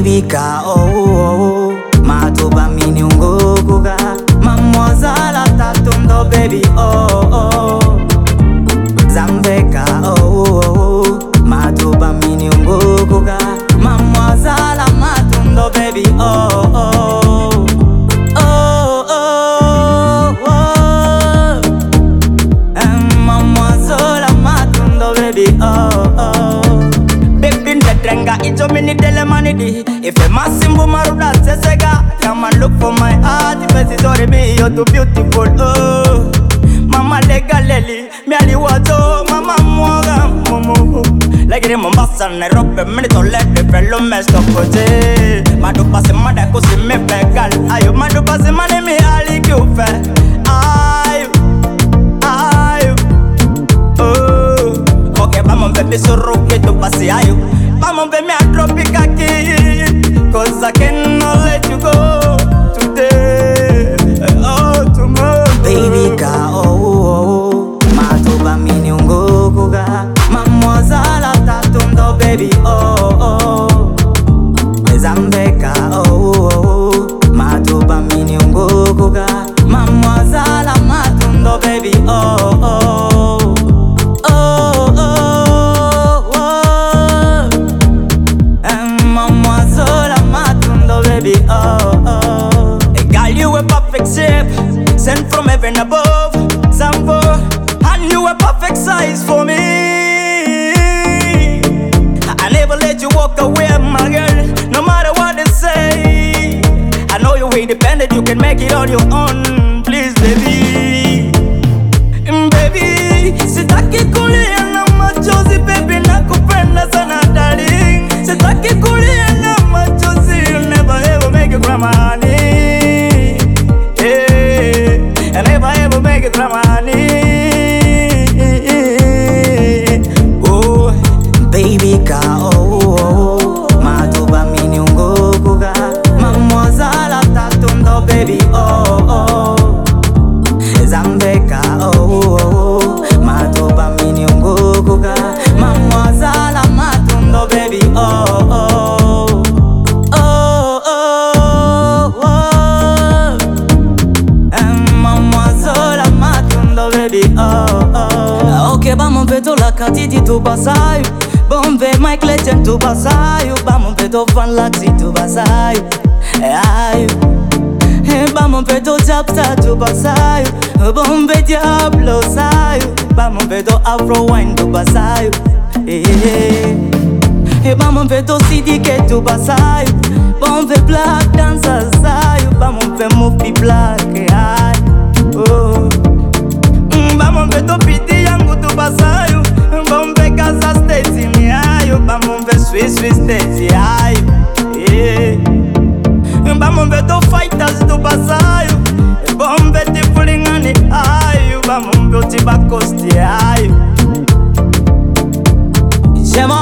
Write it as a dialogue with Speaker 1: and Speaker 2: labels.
Speaker 1: Baby ka matuba mini ungokuga mamwazala tatundo baby Zambeka matuba mini ungokuga mamwazala matundo baby mamwazala matundo baby Trenga icho mini dele manidi. If a masimbu maruda sesega, come and look for my heart. If it's sorry me, you're too beautiful. Oh, mama lega leli, me ali wato, mama mwaga mumu. Like in Mombasa, Nairobi, me to let the fellow mess up kote. Madu pase mada kusi me pegal. Ayo madu pase mane me ali kufe. Ayo. Oh, okay, vamos baby suru que tu pase ayo. Mama baby me a drop it kaki, cause I cannot let you go today, tomorrow. Baby ka matuba mini ungokuga mamwazala tatundo baby Zambeka matuba mini ungokuga mamwazala matundo baby baby, Hey, girl, you a perfect shape, sent from heaven above. Sample, and you a perfect size for me. I never let you walk away, my girl, no matter what they say. I know you're independent, you can make it on your own. Please, baby, baby, sitaki kulia na machozi, baby, nakupenda sana, darling. Sitaki kulia na machozi, Gramani, yeah, I never ever make it Gramani. Oh, baby ka matuba mini ungokuga mamwazala tatundo baby Zambeka matuba mini ungokuga mamwazala matundo baby Ok, vamos vedo la catiti tu basaio. Bombe Mike Legend tu basaio. Vamos vedo Van Laxi tu basaio. Aio. Vamos vedo Japsta tu basaio. Bombe Diablo saio. Vamos vedo Afro Wine tu basaio. Vamos vedo CDK tu basaio. Bombe Black Dancer saio. Vamos ver Movie Black. Oh. Vamos ver to piti yangu tu basayo. Vamos ver Casa States ni ayo. Vamos ver Swiss States ayo. Vamos ver to Fighters tu basayo. Vamos ver ti Fulingani ayo. Vamos ver ti Bakosti ayo.